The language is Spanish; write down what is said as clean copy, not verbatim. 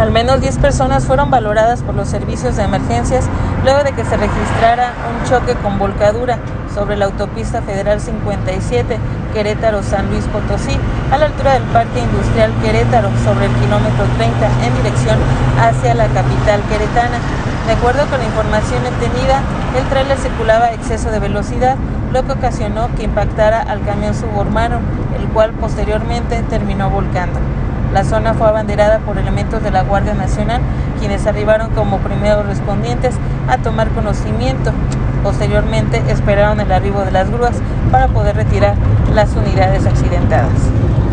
Al menos 10 personas fueron valoradas por los servicios de emergencias luego de que se registrara un choque con volcadura sobre la autopista federal 57 Querétaro-San Luis Potosí, a la altura del Parque Industrial Querétaro, sobre el kilómetro 30 en dirección hacia la capital queretana. De acuerdo con la información obtenida, el tráiler circulaba a exceso de velocidad, lo que ocasionó que impactara al camión suburbano, el cual posteriormente terminó volcando. La zona fue abanderada por elementos de la Guardia Nacional, quienes arribaron como primeros respondientes a tomar conocimiento. Posteriormente esperaron el arribo de las grúas para poder retirar las unidades accidentadas.